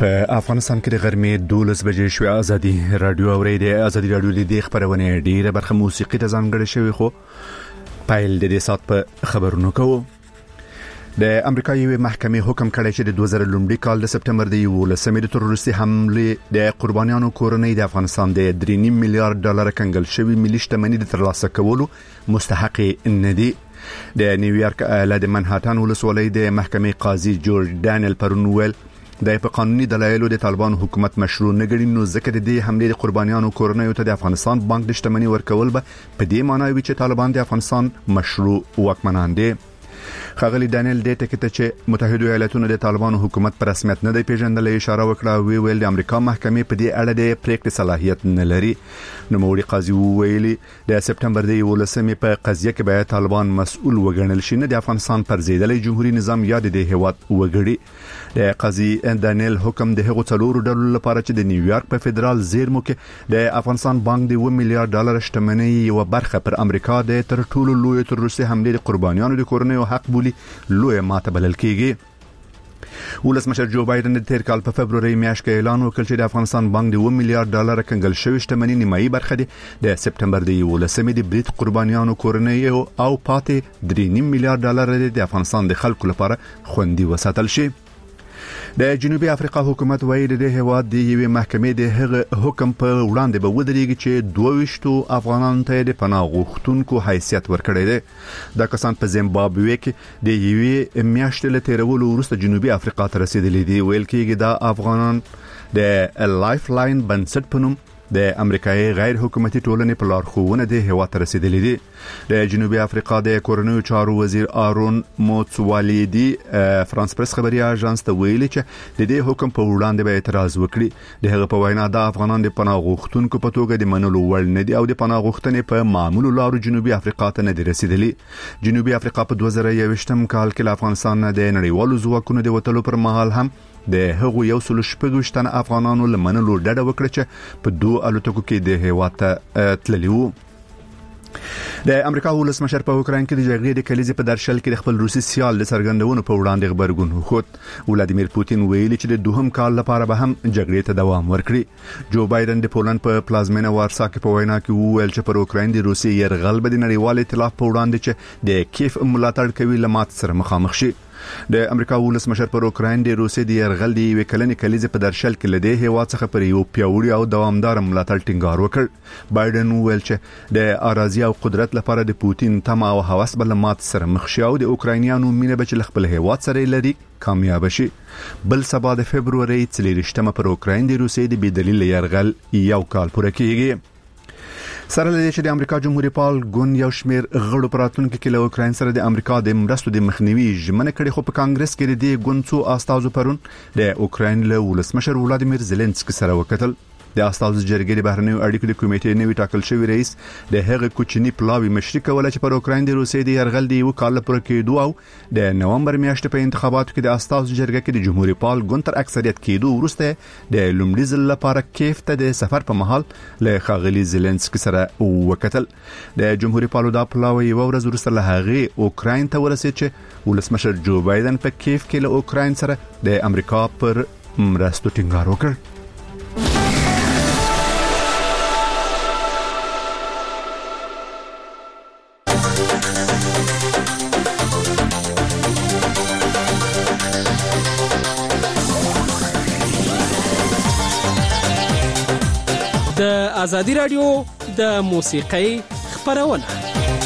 په افغانستان کې د غرمې 12 بجې شوې ازادي رادیو اوریدي ازادي رادیو د خبرونه ډیره برخه موسیقي ته ځانګړې شوی خو پایل د دې سات په خبرونو کوو د امریکایي محکمې حکم کړی چې د 2000 لومړي کال د سپټمبر د 11 د تروریستي حمله د قربانیانو کورنۍ د افغانستان د 3.5 میلیارډ ډالر کنګل شوی ملي شتمنۍ د ترلاسه کولو مستحق نه دي د نیویارک ایالت د منهاتن ولسوالۍ د محکمې قاضي جورج ډانیل پرونویل د په قانوني دلایلو د طالبان حکومت مشروع نه ګڼي نو ځکه د دې حمله د قربانیانو کورنۍ ته د افغانستان بانک د شتمنۍ ورکول به په دې معنی وي چې طالبان د افغانستان مشروع واکمنان دي خغلی دانیل د ټکټ چې متحده ایالاتونو د طالبان حکومت پر رسمیت نه دی پیژندل اشاره وکړه ویل د امریکا محکمې په دې اړه د پریکړې صلاحیت نه لري نو موري قاضي ویلي د سپټمبر د 11 په قضیه کې به طالبان مسؤل وګڼل شي نه د افغانستان پر ضد جمهوریت نظام یاد د هیواد وګړي د قاضي دانیل حکم د هغو څلورو ډلو لپاره چې د نیویارک په فدرال زیرمو کې د افغانستان بانک د 1 میلیارډ ډالر شتمنۍ یو برخه پر امریکا د تر ټولو لوی تروریستي حمله د قربانیانو د کورنۍ حق بولی لوی ماته بلل کیږي ولسمشر جو بایدن د تیر کال په فبرवरी میاشت کې اعلان وکړ چې د افغانستان بانک د 1 میلیارډ ډالر کنګل شوی شتمنۍ نیمایي برخه د سپټمبر د 11 د بریټ قربانیانو کورنۍ او پاتې 3.5 میلیارډ ډالر د افغانستان د خلکو لپاره خوندي وساتل شي د جنوبي افریقا حکومت وایي د هیواد د یوې محکمې د هغه حکم په وړاندې به ودرېږي چې 22 افغانانو ته د پناه غوښتونکو حیثیت ورکړی دی د کسان په زیمبابوې کې د یوې میاشتې له تیرولو وروسته جنوبي افریقا ته رسیدلي دي ویل کېږي د افغانان د لایف لاین بنسټ په نوم د امریکایي غیر حکومتي ټولنې په لارښوونه د هیواد ته رسیدلي دي د جنوبي افریقا د کورنیو چارو وزیر آرون موتسوالیدي فرانس پریس خبري اژانس ته ویلي چې د دې حکم په وړاندې به اعتراض وکړي د هغه په وینا د افغانان د پناه غوښتونکو په توګه د منلو وړ نه دي او د پناه غوښتنې په معمولو لارو جنوبي افریقا ته نه دي رسیدلي جنوبي افریقا په 2021 کال کې له افغانستان د نړیوالو ځواکونو د وټلو پر مهال هم د هغو یو سل شپږ تن افغانانو لمنلو ډډه وکړه چې په دوه الوتکو کې د هیواد ته تللی وو د امریکا ولسمشر په اوکراین کې د جګړې د کلیزې په درشل کې د خپل روسي سیال د څرګندونو په وړاندې خبرګون وکړ ولادیمیر پوتین ویلي چې د دوهم کال لپاره به هم جګړې ته دوام ورکړي جو بایدن د پولند په پلازمینه وارسا کې په وینا کې وویل چې پر اوکراین د روسي يرغل به د نړیوال ائتلاف په وړاندې چې د کیف ملاتړ کوي لمات سره مخامخ شي د امریکا ولسمشر پر اوکراین د روسي د يرغل دی وکلنې کلیزې په درشل کې لدی هیواد څخه پر یو پیوړی او دوامدار ملاتړ ټینګار وکړ بایدن ویل چې د اراضي او قدرت لپاره د پوتین تمه او هوس بل مات سره مخ شي او د اوکراینیانو مینه به خپل هیواد سره لري کامیاب شي بل سبا د فبرवरी 23 پر اوکراین د روسي د بيدلیل يرغل یو کال پوره کیږي سره لدې چې د امریکا جمهوریت پال ګوند یو شمیر غړو پراتونکو کې له اوکراین سره د امریکا د مرستو د مخنیوي ژمنه کړې خو په کانګرس کې د ګوند څو استازو پرون د اوکراین له ولسمشر ولادیمیر زيلنسکي سره وکتل د استازو جرګې د بهرنیو اړیکو د کمیټې نوی ټاکل شوی رئیس د هغه کوچنی پلاوی مشري کوله چې پر اوکراین د روسي د يرغل دی وکاله پر کېدو او د نومبر میاشتې په انتخاباتو کې د استازو جرګې کې د جمهوریت پال ګوند تر اکثریت کېدو وروسته د لومړي ځل لپاره کیف ته د سفر په محل له خاغلی زيلنسکي سره وکتل د جمهوریت پالو د پلاوی یو ورځ وروسته له هغه اوکراین ته ورسېد چې ولسمشر جو بایدن په کیف کې له اوکراین سره د امریکا پر مرستو ټینګار وکړ د ازادي رادیو د موسیقۍ خبرونه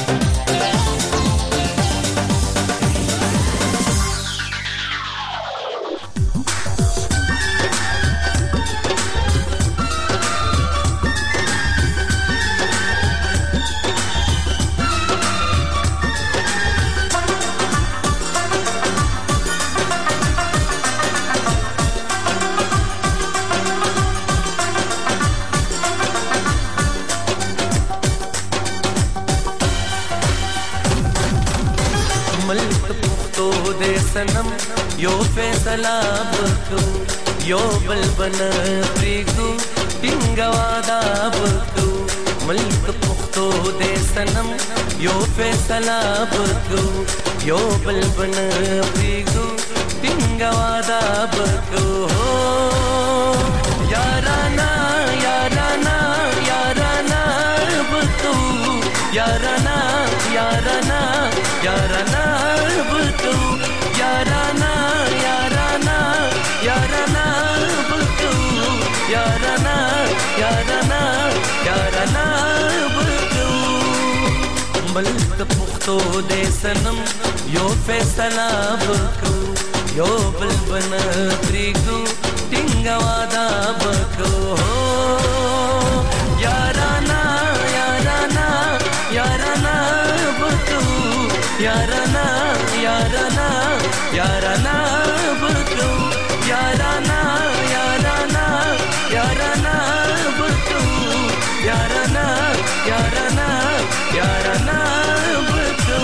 यो फैसला बको यो बलबन प्रीगो टिंगवादा बको मुल्क पुख्तो پختو دې سنم یو فیصله وکړو یو بل بن پریږدو ټینګه وعده وکړو یارانا یارانا یارانا وکړو یارانا یارانا یارانا وکړو یارانا یارانا یارانا وکړو یارانا یارانا یارانا وکړو ملک پختو دې سنم یو فیصله وکړو یو بل بن پریږدو ټینګه وعده وکړو یارانا یارانا یارانا وکړو یارانا یارانا یارانا وکړو یارانا یارانا یارانا وکړو یارانا یارانا یارانا وکړو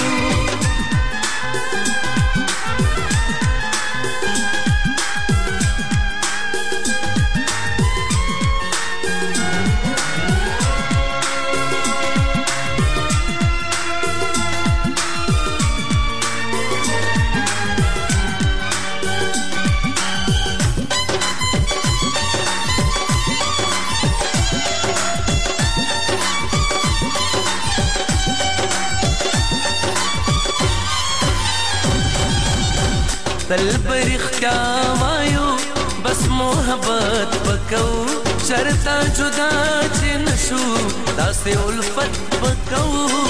تل برختیا وایو بس محبت وکو شرطا جدا چې نشو داسې الفت وکو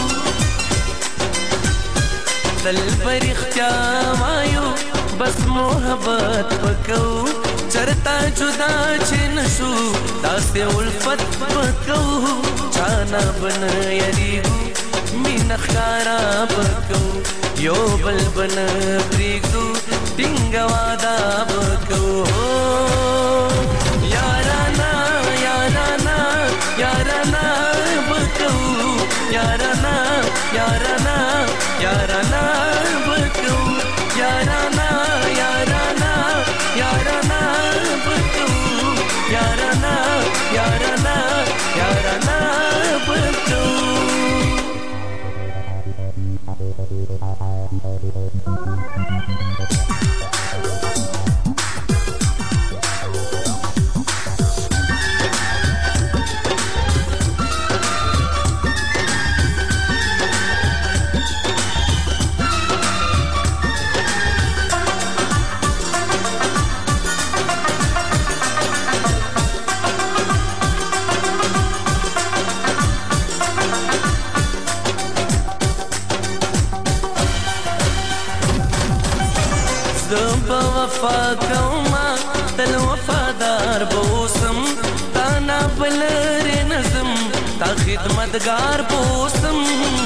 تل برختیا وایو بس محبت وکو شرطا جدا چې نشو داسې الفت وکو چانا بن یریګو مینه ښکارا وکو یو بل بن پریږدو ټینګه وعده وکړو یارانا یارانا یارانا وکړو یارانا یارانا یارانا وکړو یارانا یارانا یارانا وکړو یارانا یارانا یارانا وکړو وفا کوما تل وفادار بوسم تانا بلر نظم تا خدمتگار بوسم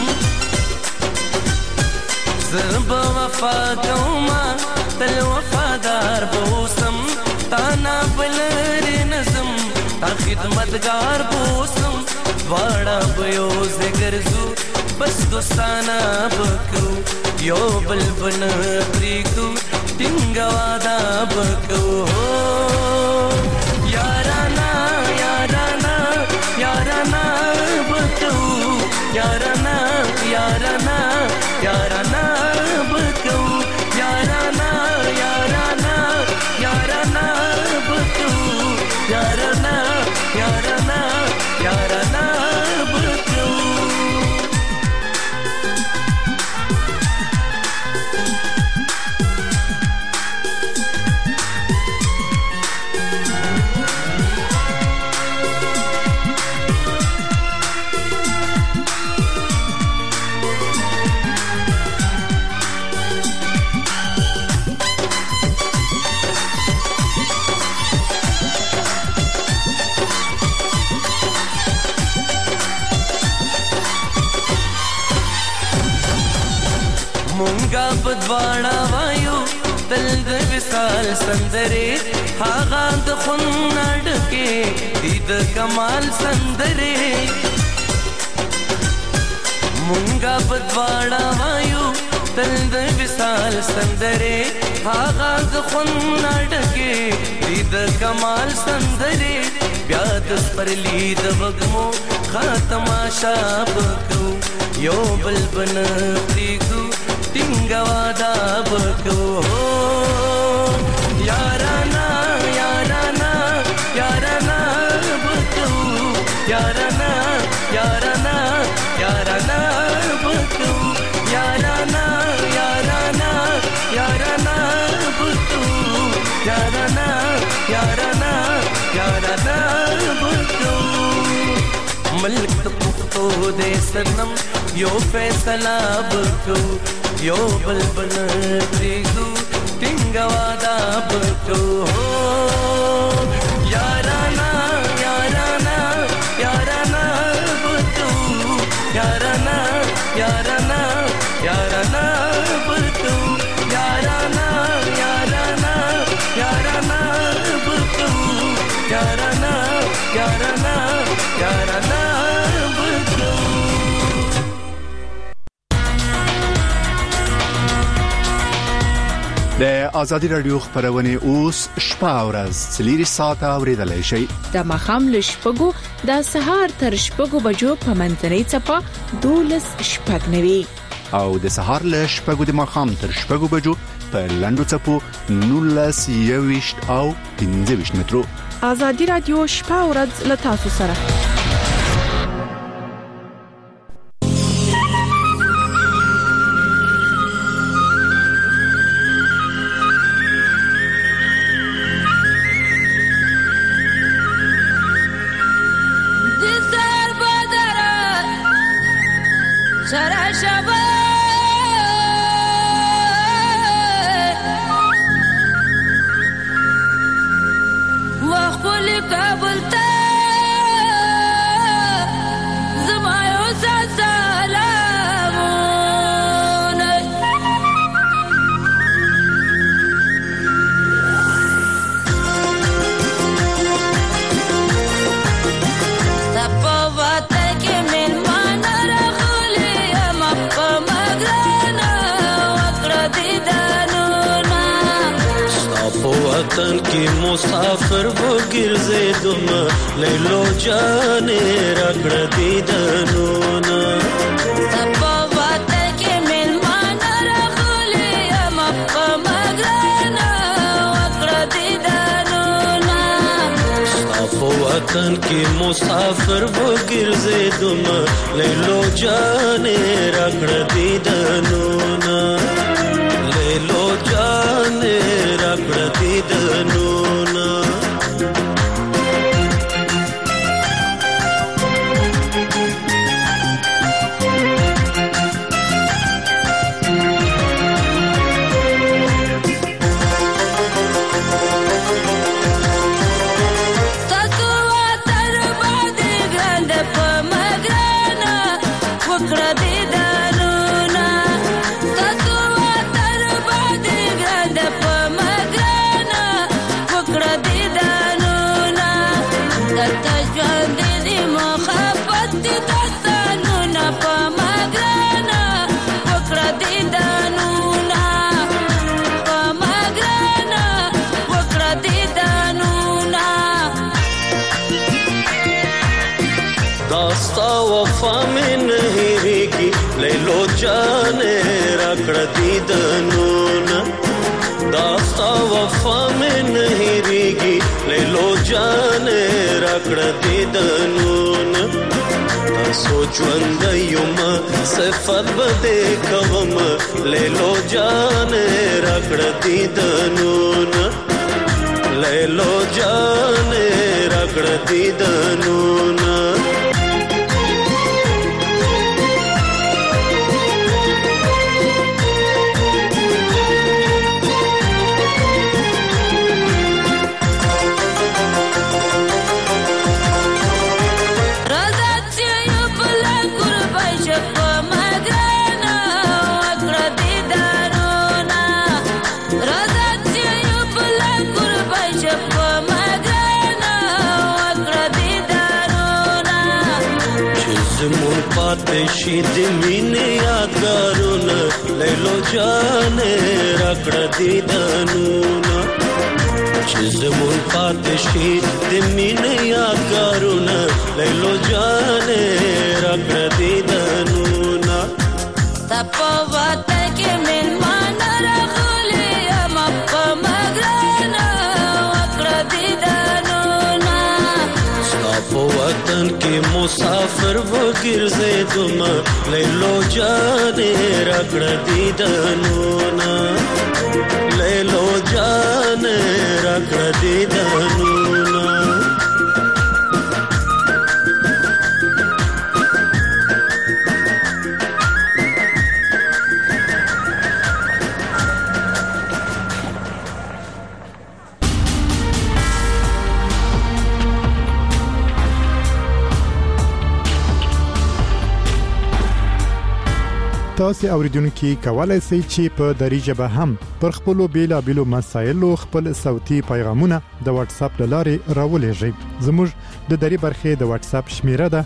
زب وفا کوما تل وفادار بوسم تانا بلر نظم تا خدمتگار بوسم واڑا بیو زگرزو بس دوستانا بکو یو بل بن پریږدو ټینګه وعده وکړو یارانا یارانا یارانا وکړو یارانا یارانا یارانا وکړو یارانا یارانا یارانا وکړو یارانا یارانا یارانا وکړو مونږه په دواړه وایو تل د وصال سندرې هغه د خون نډکې دي د کمال سندرې مونږه په دواړه وایو تل د وصال سندرې هغه د خون نډکې دي د کمال سندرې بیا د سپرلی د وګمو خاتمه شاب کو یو بل بن پریګو ټینګه وادا وکړو یارانا یارانا یارانا وکړو یارانا یارانا یارانا وکړو یارانا یارانا یارانا وکړو یارانا یارانا یارانا وکړو ملک پختو دې سنم یو فیصله وکړو یو بل بل پریګو ټینګه وادا وکړو یارانا یارانا یارانا وکړو یارانا یارانا یارانا وکړو یارانا یارانا یارانا وکړو یارانا یارانا یارانا وکړو د ازادي رادیو خبرونه اوس شپه او ورځ 3 ساعته اوریدلای شي د مخام له شپږو د سهار تر شپږو بجو په منځنۍ چپه 12 شپږ نوي او د سهار له شپږو د مخام تر شپږو بجو په لندو چپو 19 او 15 مترو ازادي رادیو شپه او ورځ له تاسو سره की मुसाफिर वो गिरजे दुम लेलो जाने रगड़ दीदनूना तपो बात के मेहमान रखले हम मगरना वक्र दीदनूना तपो वतन की मुसाफिर वो गिरजे दुम लेलो जाने रगड़ दीदनूना लेलो जाने रगड़ दीदनूना वफा में नहीं रेगी ले लो जाने रगड़ दीदनूना दास्ता वफा में नहीं रेगी ले लो जाने रगड़ दीदनूना सोचवंद युम सिफत बदे कवम ले लो जाने रगड़ दीदनूना ले लो जाने रगड़ दीदनूना पातेशी दिमीने यादगारुन ले लो जाने रगड़ दीदनूना چې زمون پاتې شي د مینې یادګارونه لیلو جانې راکړه دیدنونه تا په وطن کې مېلمانه راغلي یم په مګرانه وکړه دیدنونه ستا په وطن کې مسافر وګرځېدمه لیلو جانې راکړه دیدنونه لیلو جانې راکړه دیدنونه تاسو اوریدونکو کولای شئ چې په دری ژبه هم پر خپل بیلابېلو مسایلو خپل صوتي پیغامونه د واتس اپ لارې راولېږئ. زموږ د دری برخې د واتس اپ شمیره ده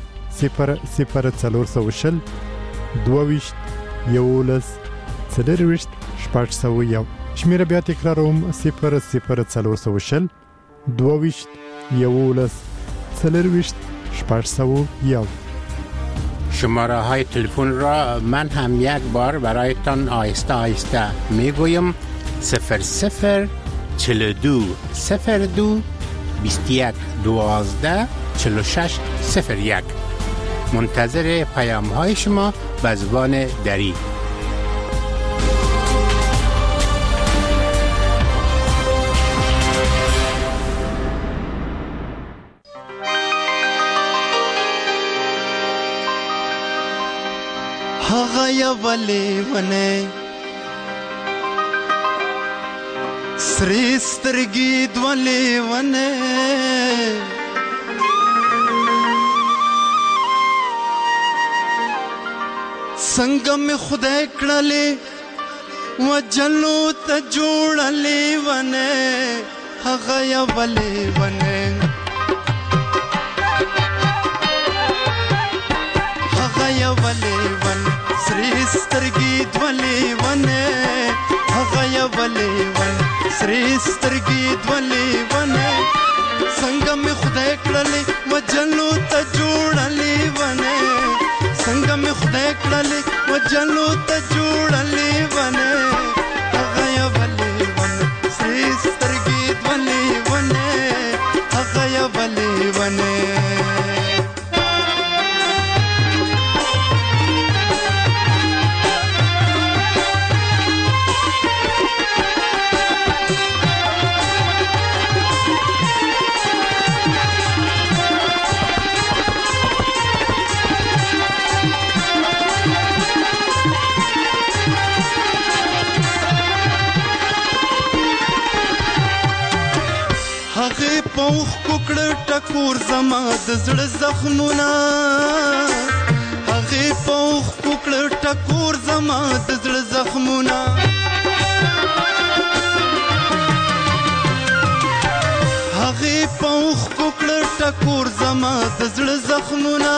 00420 22 11 40 شپږ. شمیره بیا تکراروم 00420 22 11 40 شپږ. شماره های تلفن را من هم یک بار برایتان آهسته آهسته میگویم 00 42 02 21 12 46 01. منتظر پیام های شما به زبان دری. ولی ونه سری سترګې دولی ونه څنګه مې خدای کړلې وجلو ته جوړلې ونه هغه یا ولی ونه هغه یا ولی ونه سری سترګې دولی ونه هغه یا ولی ونه سری سترګې دولی ونه څنګه مې خدای کړلې وجلو ته جوړلې ونه څنګه مې خدای کړلې وجلو ته جوړلې ونه هغه یا ولی ونه سری سترګې دولی ونه هغه یا ولی ونه پوخ کوکړ ټکور زما د زړه زخمونه هغه پوخ کوکړ ټکور زما د زړه زخمونه هغه پوخ کوکړ ټکور زما د زړه زخمونه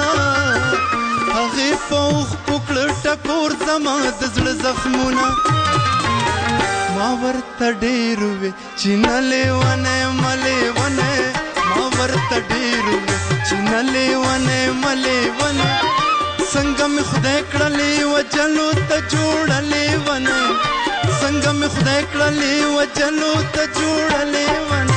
هغه پوخ کوکړ ټکور زما د زړه زخمونه ما ورته ډېر وې چې نه لیونه ملې ونه ما ورته ډېر وې چې نه لیونه ملې ونه څنګه مې خدای کړلې وجلو ته جوړلې ونه څنګه مې خدای کړلې وجلو ته جوړلې ونه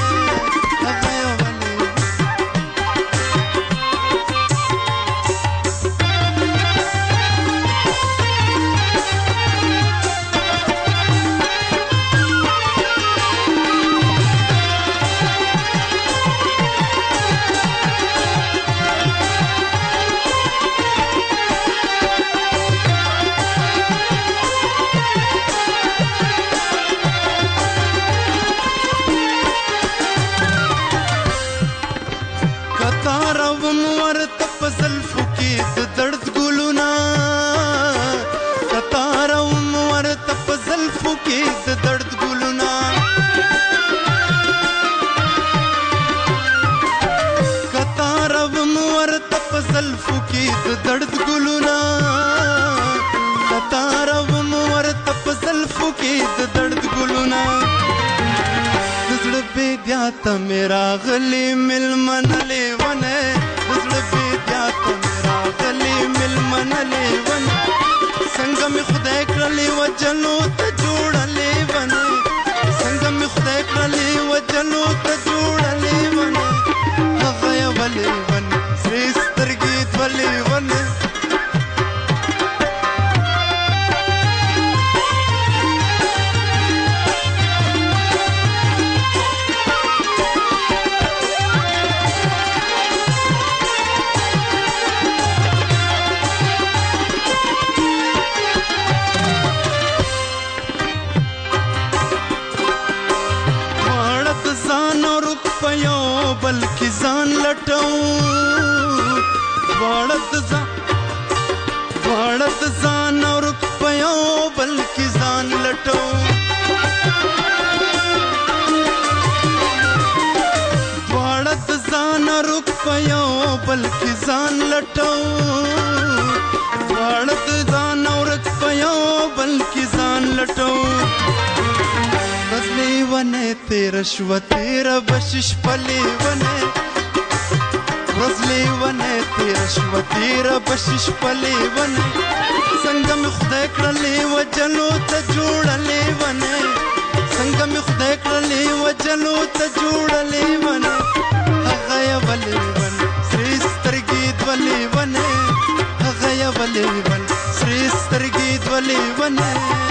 ته میرا غلی ملمن لیونه زړه بیدیا ته میرا غلی ملمن لیونه څنګه می خدای کړلې وجلو ته جوړلې ونه څنګه می خدای کړلې وجلو ته جوړلې ونه هغه ولې ونه سرې سترګې ولې ونه بلکې ځان لټو واړه د ځان او روپیو بلکې ځان لټو واړه د ځان او روپیو بلکې ځان لټو واړه د ځان او روپیو بلکې ځان لټو ونه تیرا شو تیرا بشش پلی ونه رزلی ونه تیرا شو تیرا بشش پلی ونه څنګه می خدای کړلې وجلو ته جوړلې ونه څنګه می خدای کړلې وجلو ته جوړلې ونه هغه ولې ونه سرې سترګې ولې ونه هغه ولې ونه سرې سترګې ولې ونه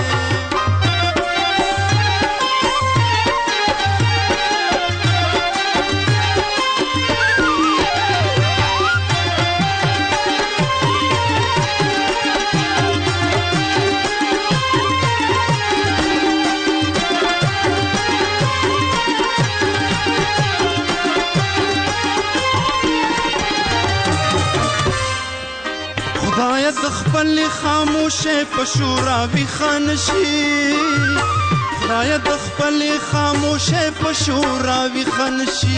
خدای د خپل خاموشه پشوراوي خانشي خدای د خپل خاموشه پشوراوي خانشي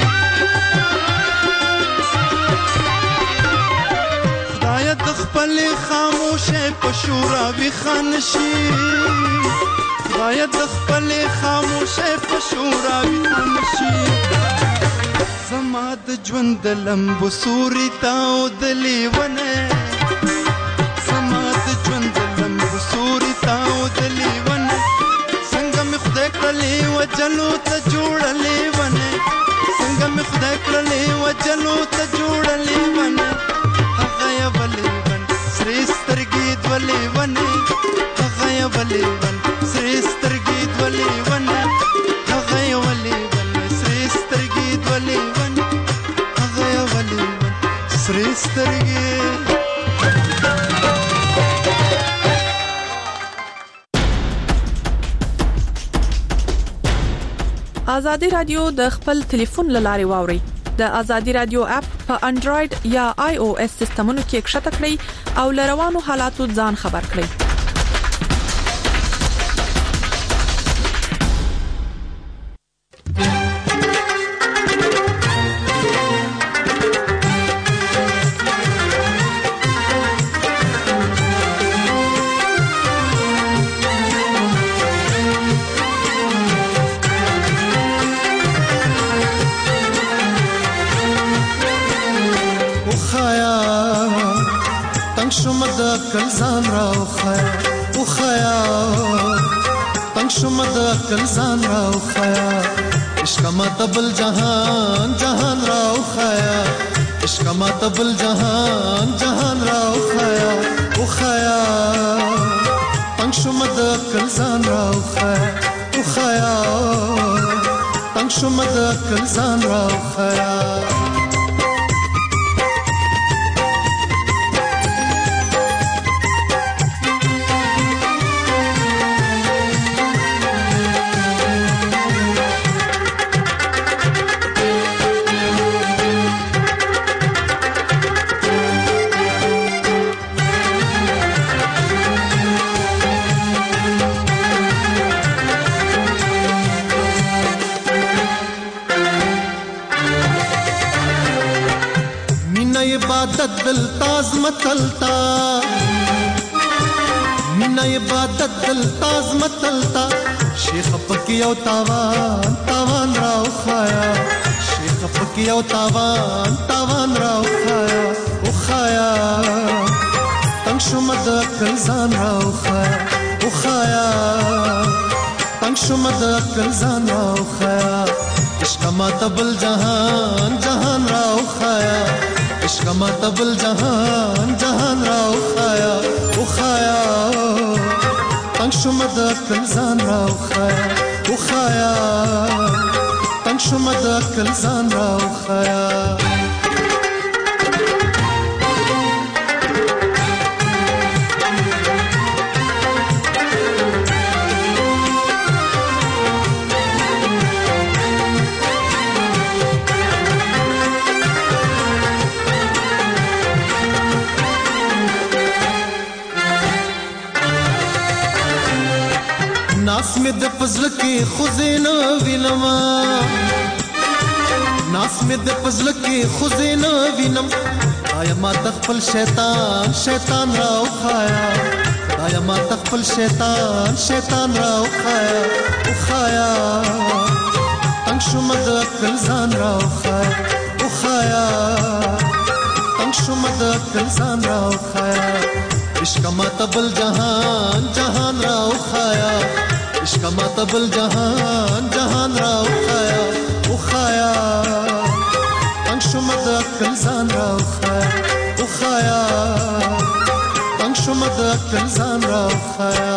خدای د خپل خاموشه پشوراوي خانشي خدای د خپل خاموشه پشوراوي خانشي زما د ژوند لمبو سوري تاو د لیونه وجلو ته جوړلې ونه څنګه می خدای کړلې وجلو ته جوړلې ونه هغه ولې ونه سرې سترګې ولې ونه هغه ولې ونه سرې سترګې ولې ونه هغه ولې ونه سرې سترګې ولې ونه هغه ولې ونه سرې سترګې آزادی رادیو د خپل ټلیفون لارې واوري د آزادی رادیو اپ په انډراید یا آی او اس سیستمونو کې ښکته کړئ او لروانو حالاتو ځان خبر کړئ کل ځان راو خیا او خیا تنگ شم د کل ځان راو خیا عشق ما تبل جهان جهان راو خیا عشق ما تبل جهان جهان راو خیا او خیا تنگ شم د کل ځان راو خیا او خیا تنگ شم د کل ځان راو خیا عبادت دل تاز متلتا مینا عبادت دل تاز متلتا شیخ پکی او تاوان تاوان راو خایا خپکی او تاوان راو خایا تنگ شم د عقل ځان راو خایا تنگ شم د عقل ځان راو خایا عشق ما تبل جهان راو خایا عشق ما تبل جهان راو خایا تنگ شم د عقل ځان راو خایا تنگ شم د عقل ځان راو خایا ناس می د پزل کې خزینه وینم ناس می د پزل کې خزینه وینم آیا ما تخپل شیطان راو خایا آیا ما تخپل شیطان راو خایا تنگ شم د عقل ځان راو خایا تنگ شم د عقل ځان راو خایا عشق ما تبل جهان راو خایا عشق ما تبل جهان راو خایا تنگ شم د عقل ځان راو خایا تنگ شم د عقل ځان راو خایا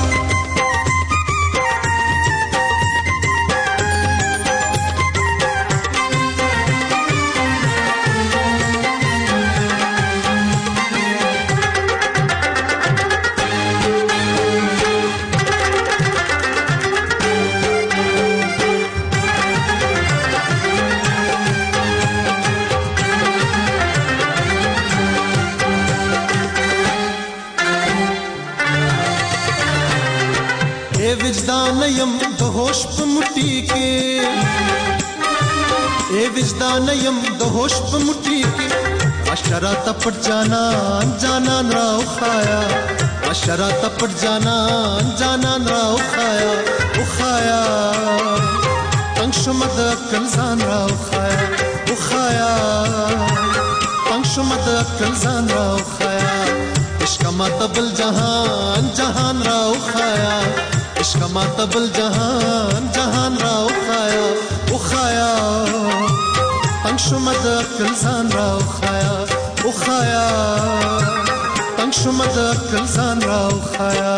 وجدان یم د هوش په مټی کې اے وجدان یم د هوش په مټی کې اشرات پټ جانان راو خایا اشرات پټ جانان راو خایا تنگ شم د عقل ځان راو خایا تنگ شم د عقل ځان راو خایا عشق ما تبل جهان راو خایا عشق ما تبل جهان راو خایا تنگ شم د عقل ځان راو خایا تنگ شم د عقل ځان راو خایا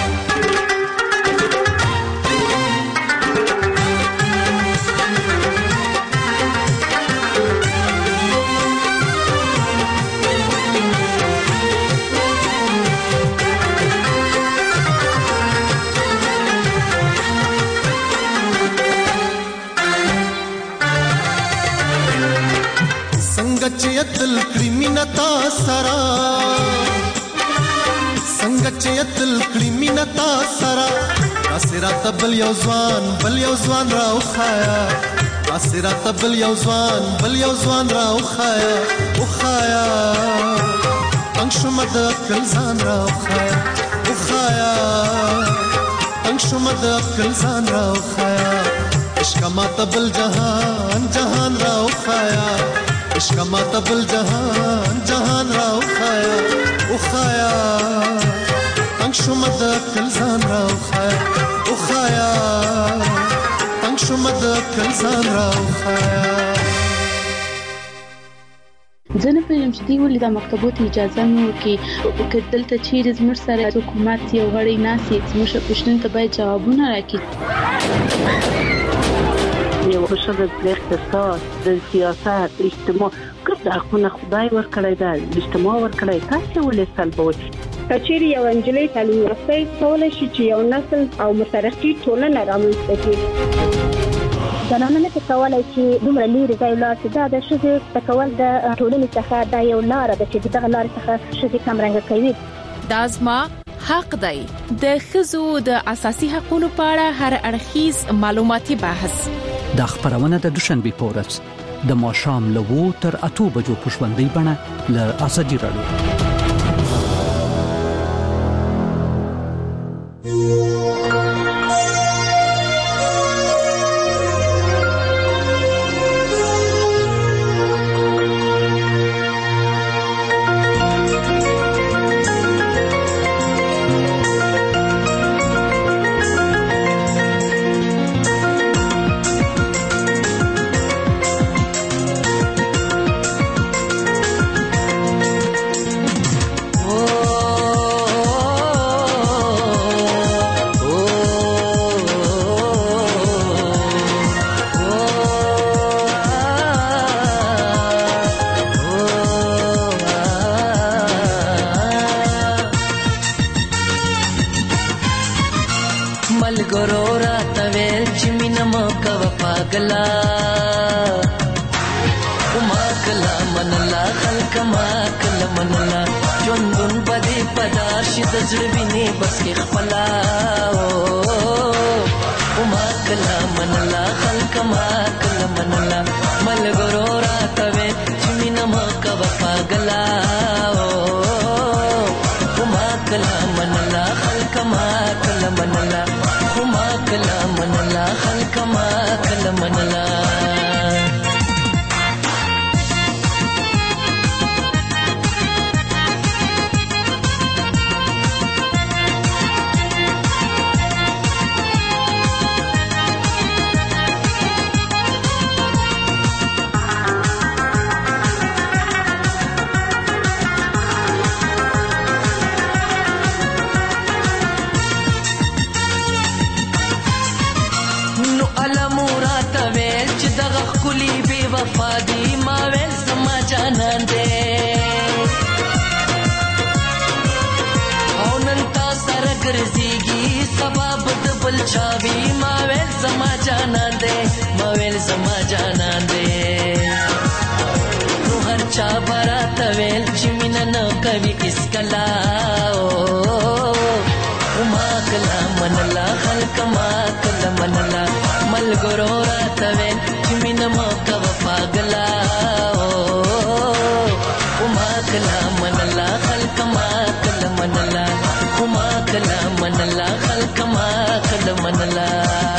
संगचयतल क्रिमिनता सरा संगचयतल क्रिमिनता सरा असरा तबल यौजवान राव खाया असरा तबल यौजवान राव खाया अंशुमद कलजान राव खाया अंशुमद कलजान राव खाया इश्क मा तबल जहान राव खाया इश्क मा तबल जहान राव खाया अंशुमद कलजान राव खाया अंशुमद कलजान राव खाया زنه پریم چې دی ولې د مکتبونو اجازه مو کې دلته چیرې زموږ سره حکومت یو غړي ناسي زموږ پښتنو ته باید جوابونه راکړي یو شوه د اقتصاد د سیاست اجتماع کله حقونه خدای ورکړی دا اجتماع ورکړی تاسو ولې سلبوي کچېری یو انجلۍ تعلیم یافته کولای شي چې یو نسل او مترقي ټولنه رامنځته کړي زنانه نه کولای شي دومره لري ځای لا چې دا د شذ تکول د ټولنې څخه دا یو لار ده چې دغه لار څخه شذ کمرنګ کوي دا زما حق دی د خزو د اساسي حقوقو په اړه هر اړخیز معلوماتي بحث د خبرونه د دوشنبه پورز د ماشام لوو تر 8 بجو پښوندې بڼه ل اساجي راډیو ملګرو راته ویل چې مینه مه کوه پاګلا ما کله منله خلکه ما کله منله ژوندون به دې په دار شي د زړه وینې بس کې خپله ما کله منله خلکه ما کله منله ملګرو راته ویل چې مینه مه کوه پاګلا ما کله منله خلکه ما کله منله ما کله منله خلکه ما کله منله وفا دی ما ویل زما جانان دے او نن تا سره ګرځيږي سبا بد بل چاوي ما ویل زما جانان دے ما ویل زما جانان دے نو هر چا برات ویل چې مینا نه کوي اس کلا ما کلا منلا خلق ما کلا منلا ملګرو رات ویل چې مینا ما پاگلا ما کلا منلا خلق ما کلا منلا ما کلا منلا خلق ما کلا منلا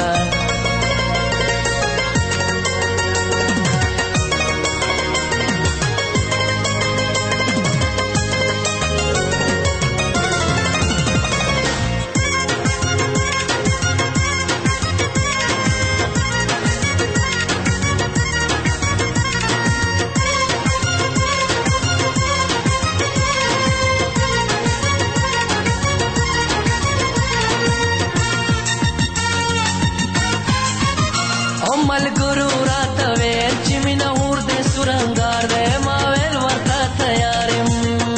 ملګرو راته ویل چې مینه اور دې سورنګار دی ما ویل ورته تیار یم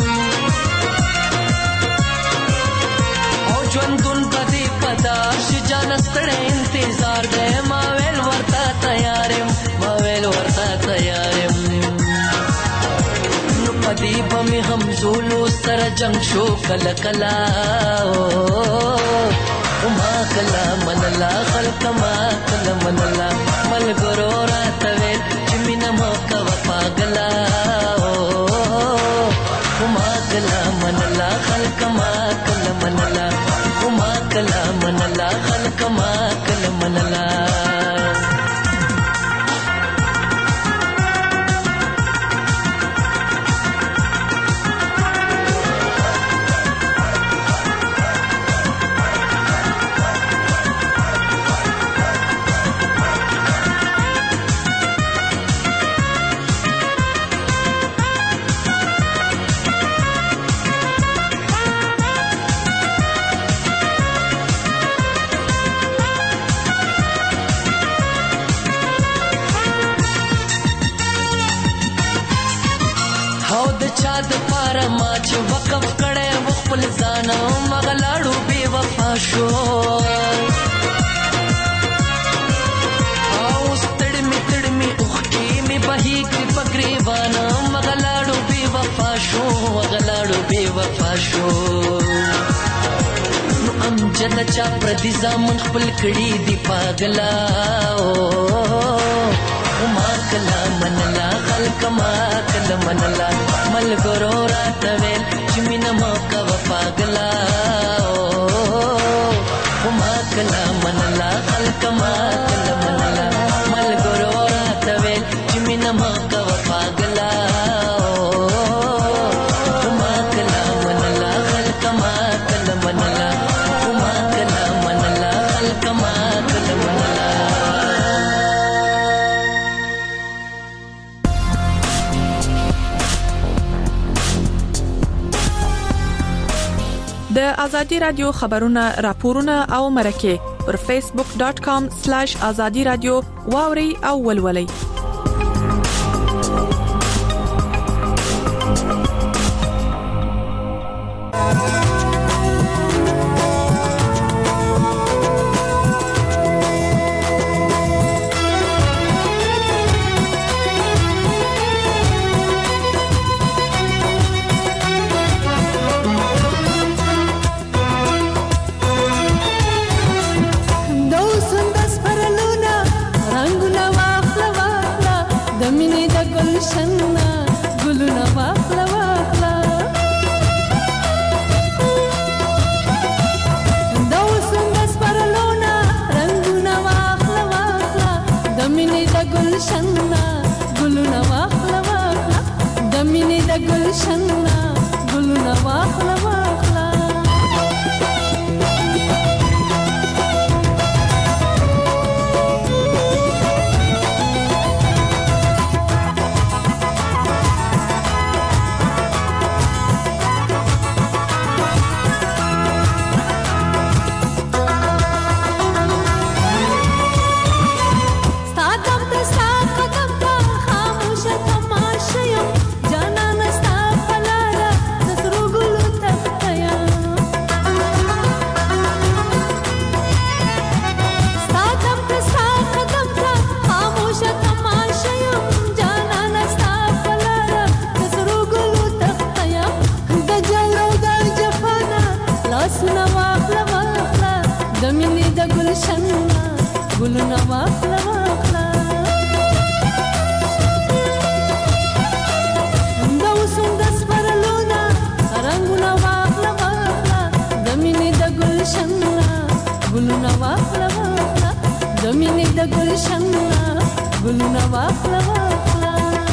او ژوندون به دې په دار شي جانه ستړی انتظار دی ما ویل ورته تیار یم ما ویل ورته تیار یم نو په دې به مې همزولو سره جنګ شو کله کله ما کلا منلا خلق ما کلا منلا ملګرو راته ویل چې مینه مه کوه پاګلا ما کلا منلا خلق ما کلا منلا ما کلا منلا خلق ما کلا منلا د پاره ما چې وقف کړی و خپل ځان مغه لاړو بې وفا شو او ستړمې اوښکې مې بهیږي په ګریوان مغه لاړو بې وفا شو مغه لاړو بې وفا شو نو امجد چا پردي زامن خپل کړي دي پاګلا ما کلا منلا خلق ما کلا منلا ملګرو راته ویل چې مینه مه کوه پاګلا ما کلا منلا خلق ما کلا منلا ملګرو راته ویل چې مینه مه کوه پاګلا ما کلا منلا خلق ما کلا منلا ما کلا منلا خلق ما کلا منلا د ازادي رادیو خبرونه راپورونه او مرکه پر facebook.com/azadi radio واوري او ولولي. گلشن گلونه واخله واخله د اوسم د سپرلونه رنگونه واخله واخله د مینې د گلشن گلونه واخله واخله د مینې د گلشن گلونه واخله واخله گلونه واخله واخله د اوسم د سپرلونه رنگونه واخله واخله د مینې د گلشن گلونه واخله واخله د مینې د گلشن گلونه واخله واخله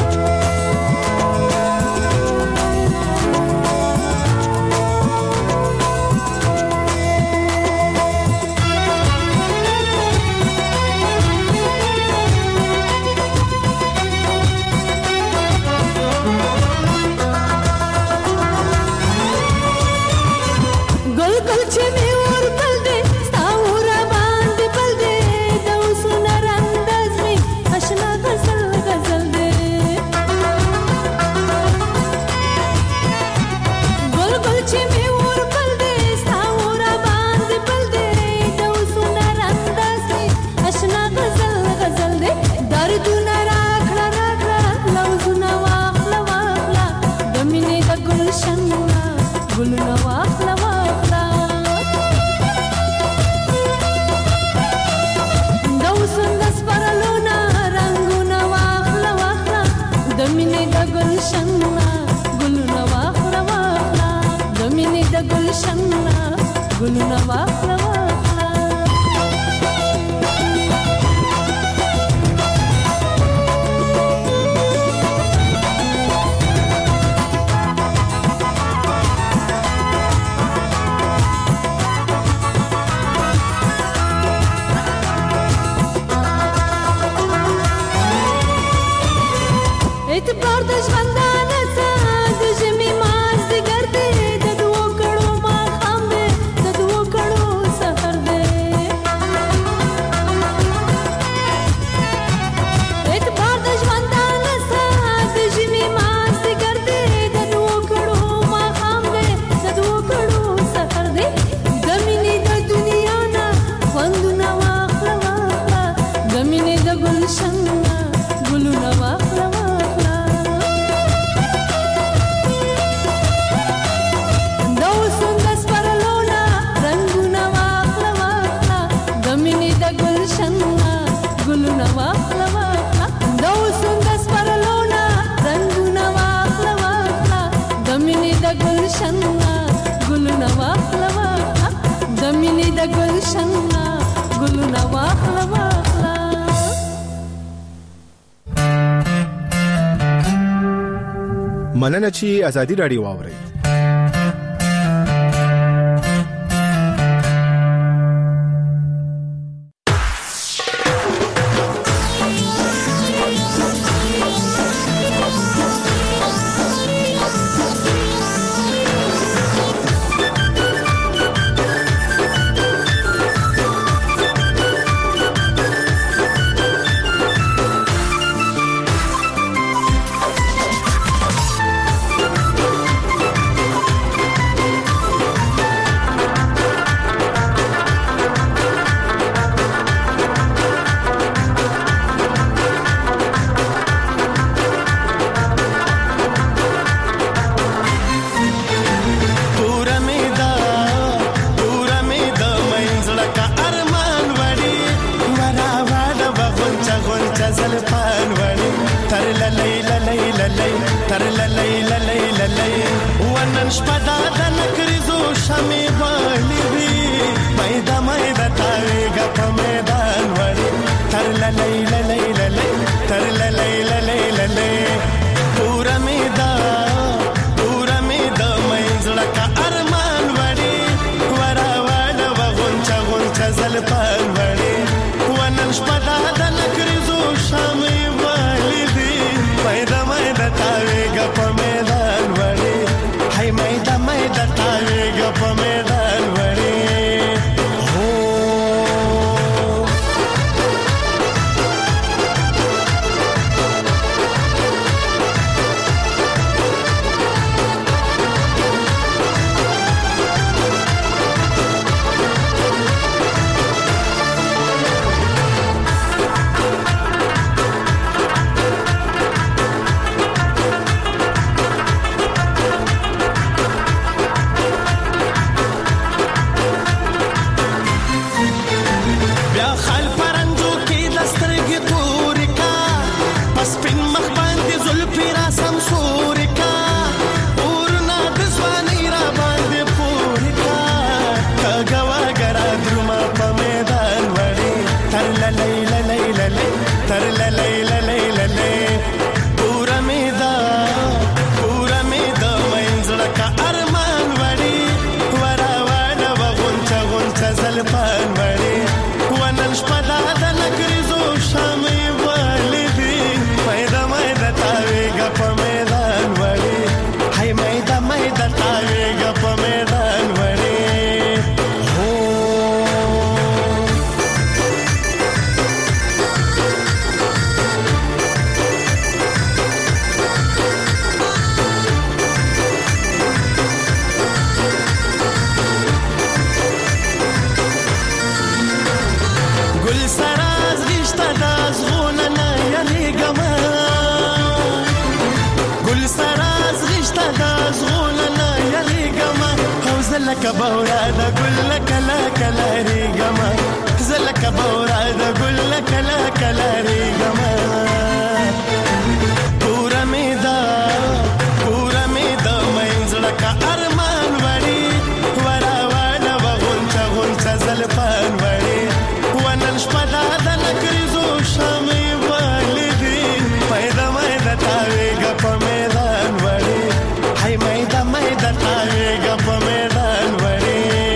گلونه واخله اعتبار د ژوندانه څه د ژمي مازدیګر دی د دوو کړو ماښام دی د دوو کړو سحر دی اعتبار د ژوندانه څه د ژمي مازدیګر دی د دوو کړو ماښام دی د دوو کړو سحر دی د مینې د دنیا نه خوندونه واخله واخله د مینې د ګلشن ګلونه واخله گلونه واخله واخله د اوسم د سپرلونه رنگونه واخله واخله د مینې د گلشن گلونه واخله واخله د مینې د گلشن گلونه واخله واخله مننه چې ازادي راډیو واورئ. ونن شپدا د نکریزو شمې والي مېدا تاویږه په میدان وړي تر للی للی للی تر للی للی للی پورا میدا مېزړه کا ارمان وړي ورا وړ وغونچا غونچا زلفان وړي ونن شپدا د نکریزو شمې والي مېدا تاویږه په میدان وړي هاي مېدا تاویږه په میدان وړي زلك بورا دا قول لك لا كلا ريقما زلك بورا دا قول لك لا كلا ريقما پورا ميدا مينزلك ارمان وڑي ورا وانا وغنچا غنچا زلفان وڑي ونن شپدا دا نکریزو شامي والدي ميدا تاويگا پا ميدان وڑي هاي ميدا تاويگا پا ميدان وڑي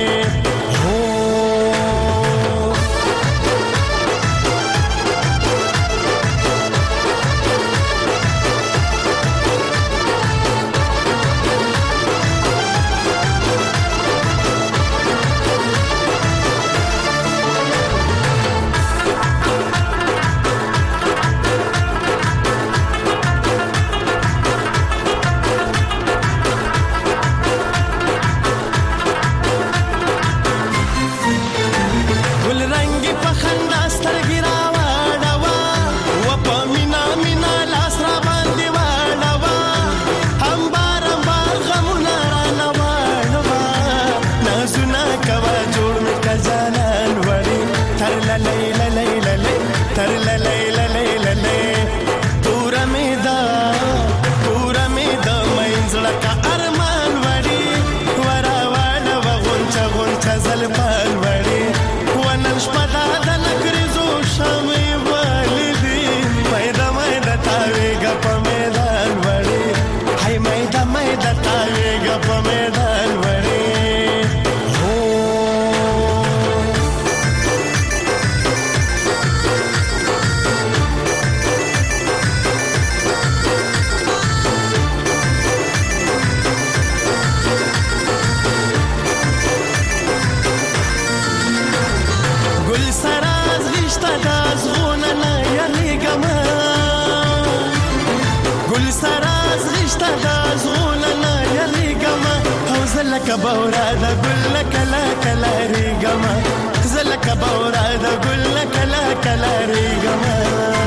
زلك بورا دا قول لك لا كلا ريقما زلك بورا دا قول لك لا كلا ريقما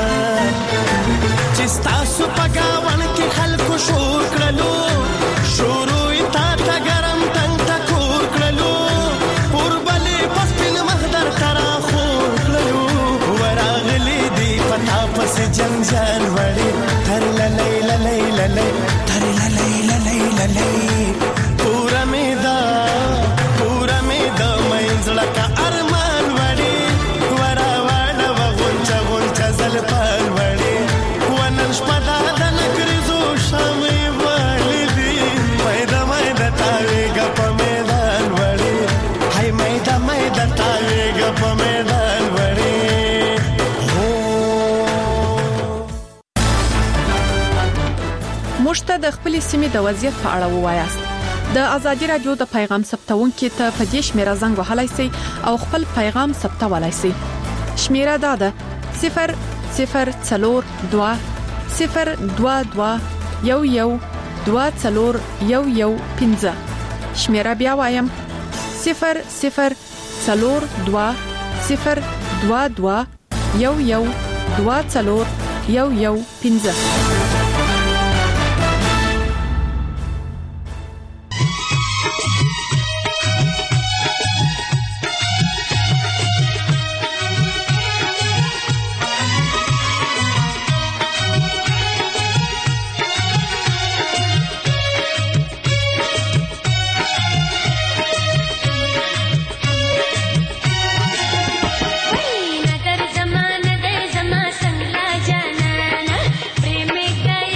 چستاسو پاگاوان کی خلقو شور کرلو شوروی تا گرم تنگ تا کور کرلو پوربلی پسپین مخدر ترا خور کرلو وراغلی دی پتا پس جنجان وڑی تر للی للی للی تر للی للی للی د خپل سیمې د وضعیت په اړه ووایاست د ازادي رادیو د پیغام ثبتونکو ته په دې شمیره زنګ وهلای شئ او خپل پیغام ثبتولای شئ. شمیره دا ده 002 022 11 24115. شمیره بیا وایم 002 022 11 24115. नगर जमाना दे जमा संगला जाना प्रेम गए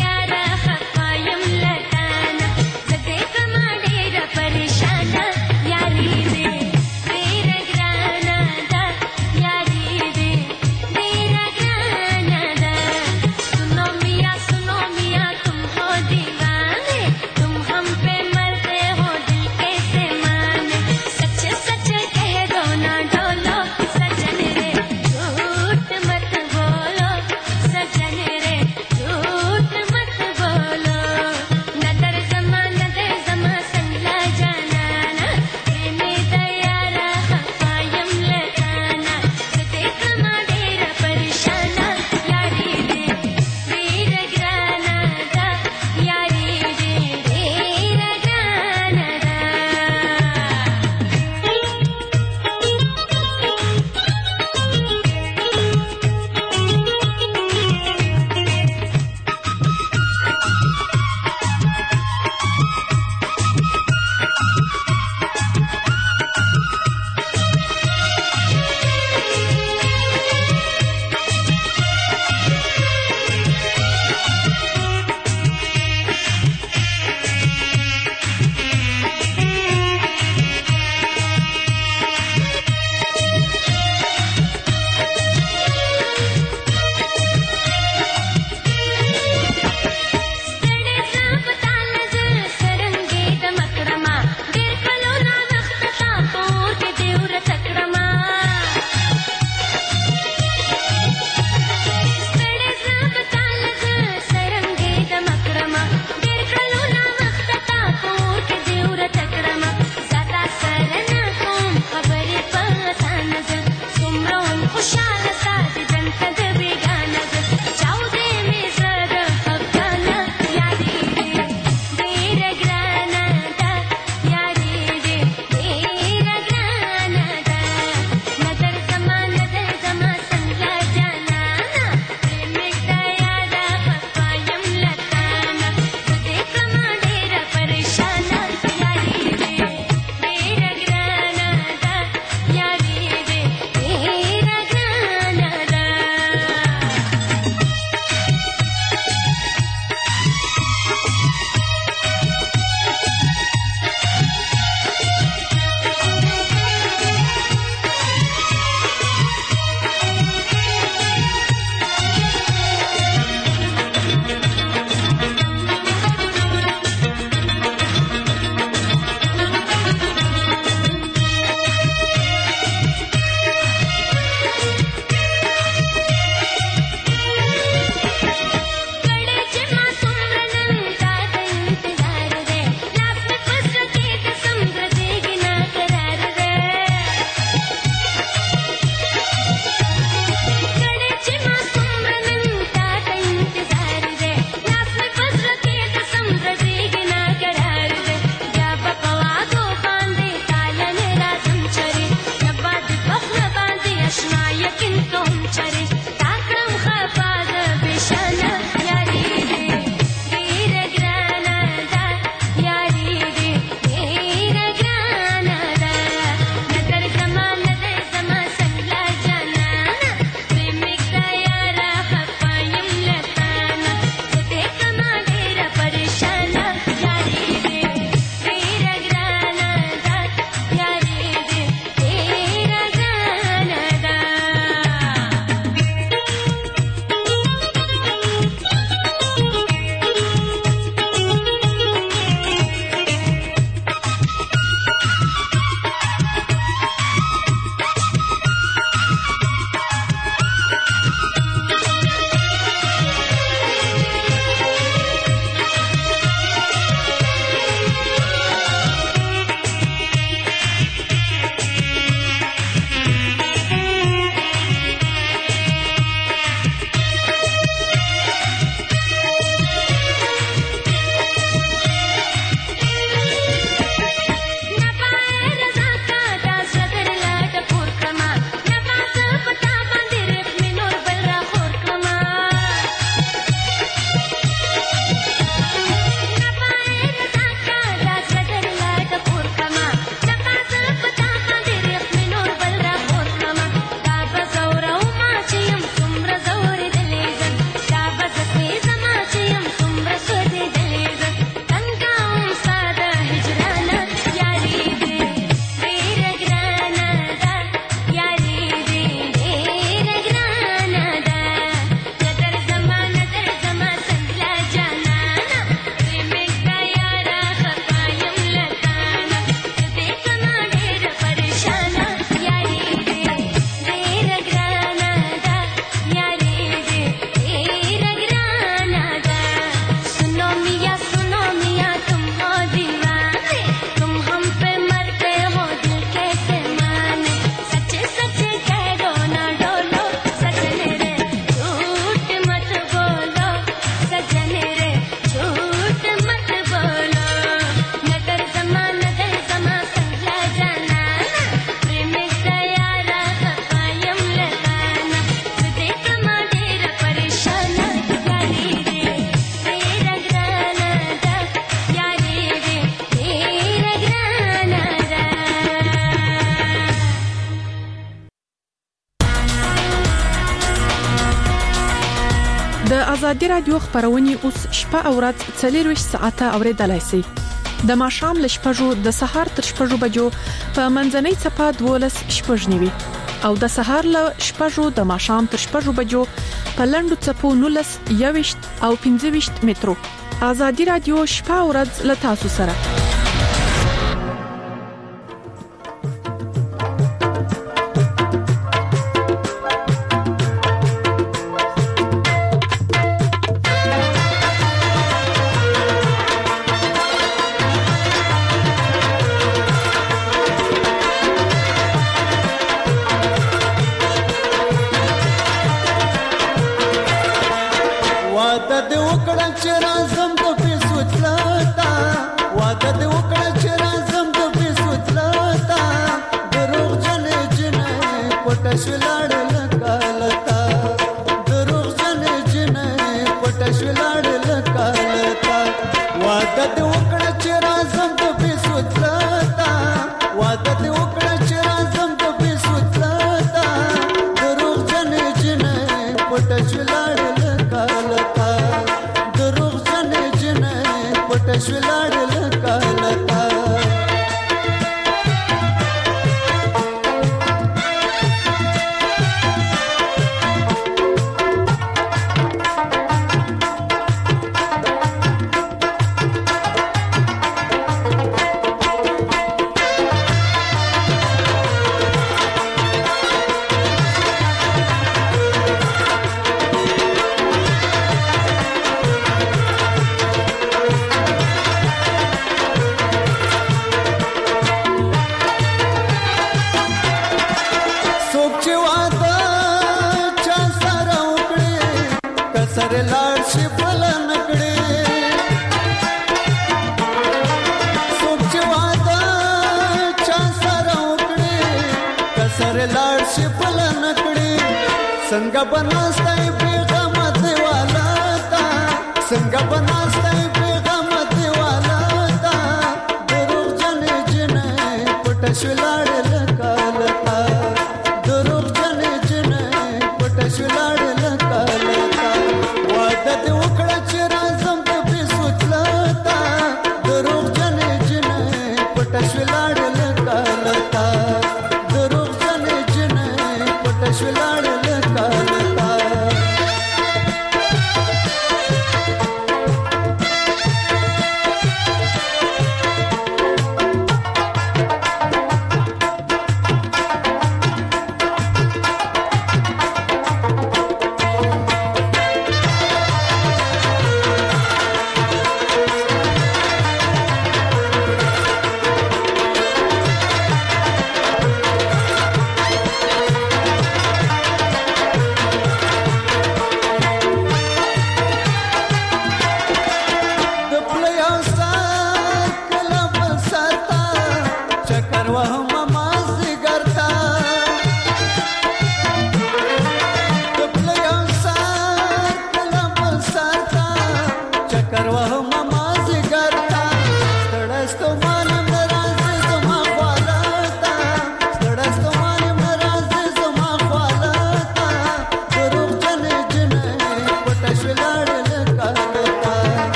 آزادي رادیو خبرونه اوس شپه او ورځ 24 ساعته اوریدلای شئ. د ماښام ل شپږو د سهار تر شپږو بجو په منځنۍ صفه 12:09 او د سهار ل شپږو د ماښام تر شپږو بجو په لندو صفو 19 او 15 مترو. آزادي رادیو شپه او ورځ ل تاسو سره.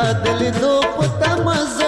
دل دو پتا مزه